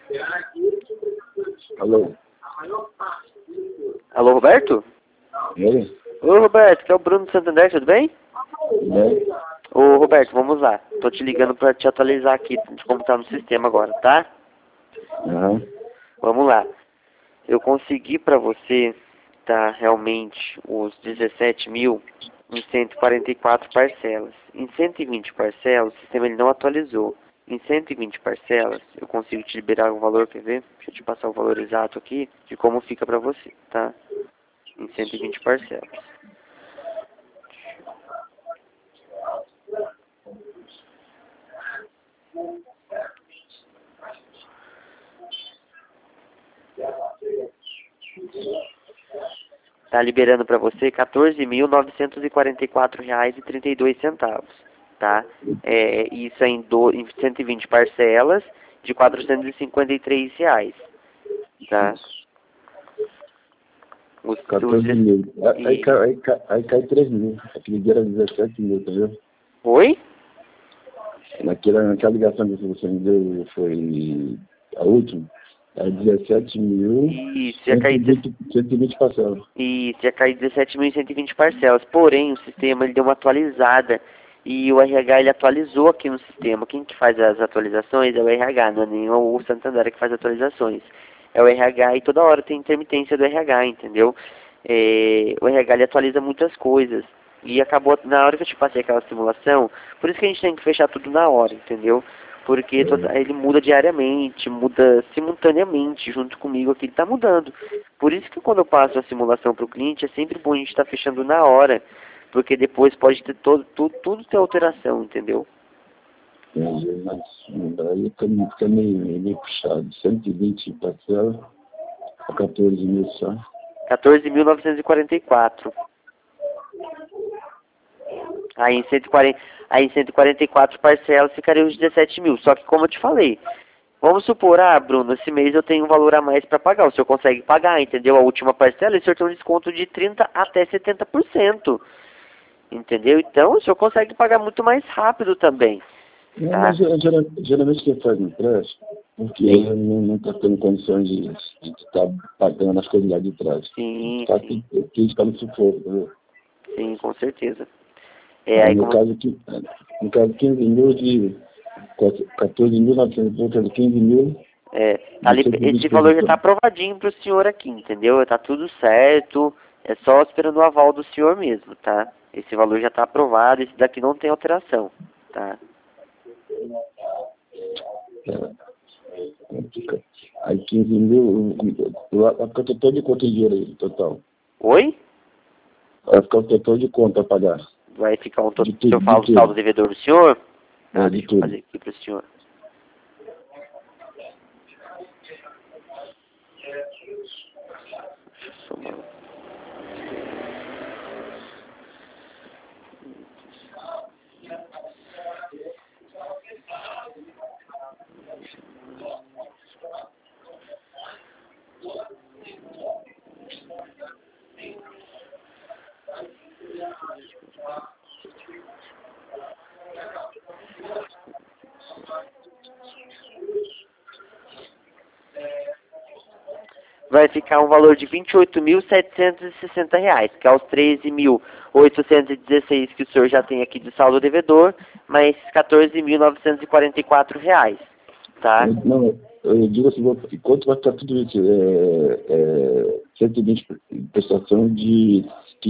Alô? Alô, Roberto? E aí? Ô, Roberto, que é o Bruno do Santander, tudo bem? Né? Ô, Roberto, vamos lá. Tô te ligando pra te atualizar aqui de como tá no sistema agora, tá? Aham. Vamos lá. Eu consegui pra você, tá, realmente, os 17 mil em 144 parcelas. Em 120 parcelas, o sistema ele não atualizou. Em 120 parcelas, eu consigo te liberar o valor, quer ver? Deixa eu te passar o valor exato aqui de como fica pra você, tá? Em 120 parcelas. Tá liberando para você R$ 14.944,32, tá? Isso é em 120 parcelas de R$ 453, tá? Os, 14 os, mil. Aí, e, aí cai 3 mil. Aquele dia era 17 mil, entendeu? oi? Naquela ligação que você me deu foi a última. Era 17 mil, Isso, ia cair, 120 parcelas. isso, ia cair 17.120 parcelas. Porém, o sistema ele deu uma atualizada e o RH ele atualizou aqui no sistema. Quem que faz as atualizações é o RH, não é nem o Santander que faz atualizações. É o RH e toda hora tem intermitência do RH, entendeu? O RH ele atualiza muitas coisas. E acabou, na hora que eu te passei aquela simulação, por isso que a gente tem que fechar tudo na hora, entendeu? Porque ele muda diariamente, muda simultaneamente, junto comigo aqui, ele está mudando. Por isso que quando eu passo a simulação para o cliente, é sempre bom a gente estar fechando na hora, porque depois pode ter tudo ter alteração, entendeu? Entendi, mas aí fica meio puxado. 120 parcelas, a 14 mil só. 14.944. Aí em 144 parcelas ficaria os 17 mil. Só que como eu te falei, vamos supor, Bruno, esse mês eu tenho um valor a mais para pagar. O senhor consegue pagar, entendeu? A última parcela, e o senhor tem um desconto de 30% até 70%. Entendeu? Então o senhor consegue pagar muito mais rápido também. Não, Tá? mas geralmente quem faz empréstimo, porque não está tendo condições de estar pagando as coisas lá de trás. Sim, Tá, sim. que está no sufoco, entendeu? Sim, com certeza. Aí, Aí no como. caso, no caso 15 mil de 14.900, 15 mil de Esse 120 valor já está posições. aprovadinho para o senhor aqui, entendeu? Tá tudo certo, é só esperando o aval do senhor mesmo, tá? Esse valor já está aprovado, esse daqui não tem alteração, tá? Aí 15 mil, vai ficar total de quanto dinheiro aí, total? Oi? Vai ficar o total de quanto a pagar? Vai ficar um total. De Se eu tudo, de falo o saldo tudo. devedor do senhor? É, de Deixa eu tudo. fazer aqui para o senhor. Deixa eu somar. Vai ficar um valor de R$ 28.760, que é os 13.816 que o senhor já tem aqui de saldo devedor, mais R$ 14.944, tá? Não, eu digo assim, quanto vai ficar tudo isso? 120 prestação de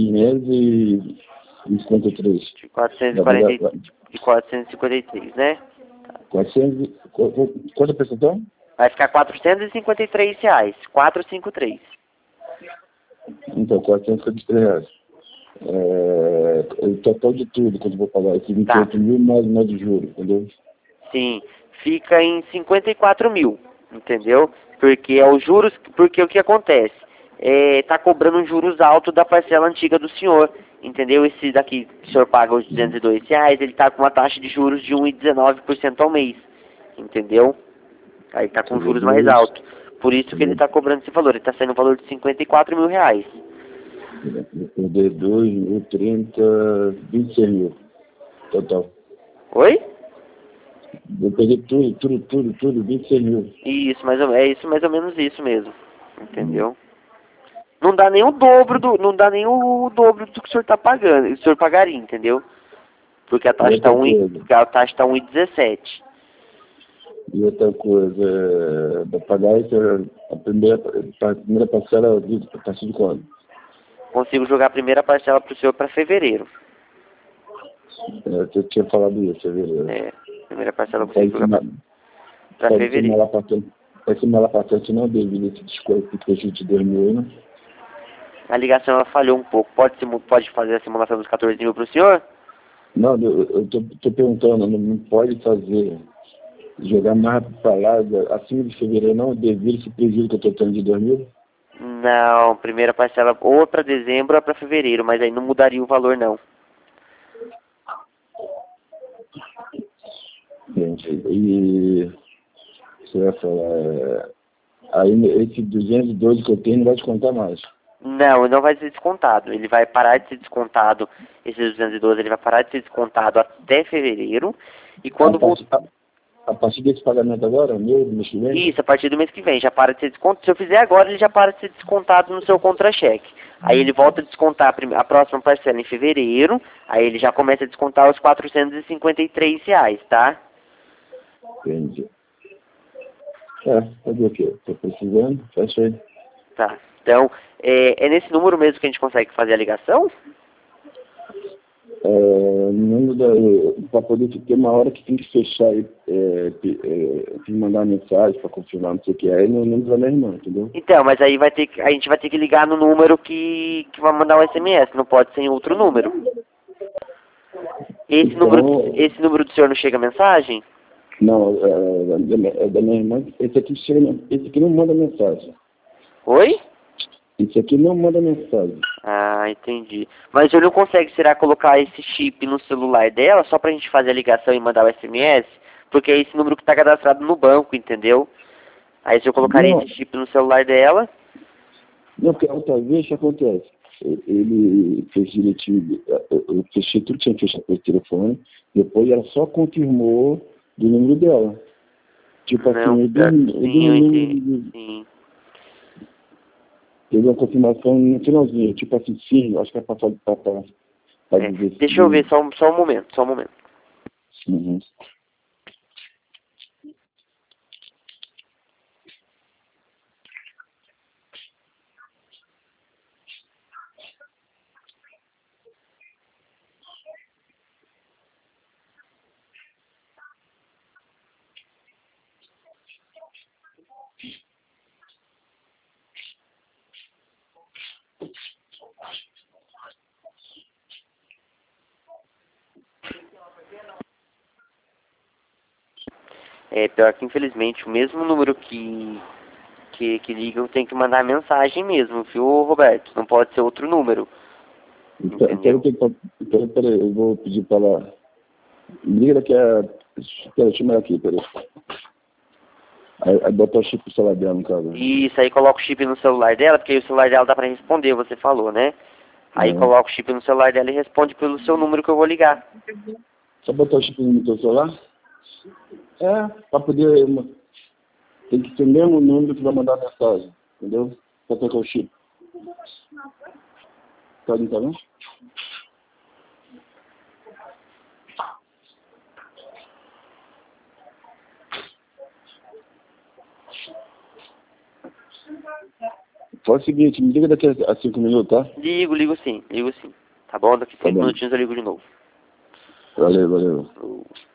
553. De 440, de 453, né? 400, quanto a prestação? Vai ficar R$ 453, 453. Então, 453 reais. O total de tudo, quanto eu vou pagar, esse Tá, 28 mil mais de juros, entendeu? sim. Fica em 54 mil, entendeu? Porque é os juros, porque o que acontece? Tá cobrando juros altos da parcela antiga do senhor, entendeu? Esse daqui, que o senhor paga os R$ 202, ele tá com uma taxa de juros de 1,19% ao mês, entendeu? Aí tá com juros mais TV2, altos. Por isso que ele tá cobrando esse valor. Ele tá saindo um valor de R$ 54 mil. TV2, 1030, 26 mil, total. Oi? vou perder tudo, 26 mil. Isso, é isso, mais ou menos isso mesmo. Entendeu? Não dá nem o dobro não dá nem o dobro do que o senhor tá pagando, o senhor pagaria, entendeu? Porque a taxa tá porque a taxa tá 1,17. E outra coisa, para pagar a primeira parcela a partir de quando? Consigo jogar a primeira parcela pro senhor para fevereiro. Eu tinha falado isso, fevereiro. É, primeira parcela eu consigo jogar para fevereiro. Pode ser malapatente não devido a esse desconto que a gente deu né? A ligação ela falhou um pouco. Pode fazer a simulação dos 14 mil pro senhor? Não, eu tô perguntando, não pode jogar mais para lá, acima de fevereiro não, devido a esse prejuízo que eu tô tendo de 2 mil? Não, primeira parcela ou para dezembro ou para fevereiro, mas aí não mudaria o valor não. Entendi. E você vai falar, aí esse 212 que eu tenho não vai descontar mais. Não vai ser descontado. Ele vai parar de ser descontado, esse 212, ele vai parar de ser descontado até fevereiro. E quando voltar... A partir desse pagamento agora, mês que vem? Isso, a partir do mês que vem, já para de ser descontado. Se eu fizer agora, ele já para de ser descontado no seu contra-cheque. Aí ele volta a descontar a próxima parcela em fevereiro, aí ele já começa a descontar os R$453, tá? Entendi. Fazer o quê? Tô precisando, fecha aí. Tá. Então, é nesse número mesmo que a gente consegue fazer a ligação? Para poder ter uma hora que tem que fechar tem que mandar mensagem para confirmar, não sei o que, aí no número da minha irmã, entendeu? Então, mas aí a gente vai ter que ligar no número que vai mandar o SMS, não pode ser em outro número. Esse número do senhor não chega mensagem? Não, é da minha irmã, esse aqui não manda mensagem. Oi? Esse aqui não manda mensagem. Ah, entendi. Mas o senhor não consegue, será, colocar esse chip no celular dela só pra gente fazer a ligação e mandar o SMS? Porque é esse número que tá cadastrado no banco, entendeu? Aí se eu colocaria esse chip no celular dela... Não, porque a outra vez o que acontece? Ele fez direitinho, eu fechei tudo, tinha fechado pelo telefone, depois ela só confirmou do número dela. Tipo não, sim. Teve uma confirmação no finalzinho, tipo assim, sim, acho que é para dizer. Deixa eu ver, só um momento. Uhum. Pior que infelizmente o mesmo número que liga eu tenho que mandar mensagem mesmo, viu, Roberto? Não pode ser outro número. Entendeu? Peraí, eu vou pedir para ela. Liga daqui a. Peraí, chama ela aqui, peraí. Aí bota o chip no celular dela, no caso. Isso, aí coloca o chip no celular dela, porque aí o celular dela dá pra responder, você falou, né? Aí coloca o chip no celular dela e responde pelo seu número que eu vou ligar. Só botar o chip no teu celular? Para poder... Tem que ser o mesmo número que vai mandar a mensagem, entendeu? Para tocar o chip. Tá vendo? Faz o seguinte, me liga daqui a 5 minutos, tá? Ligo sim. Tá bom? Daqui 5 minutinhos eu ligo de novo. Valeu.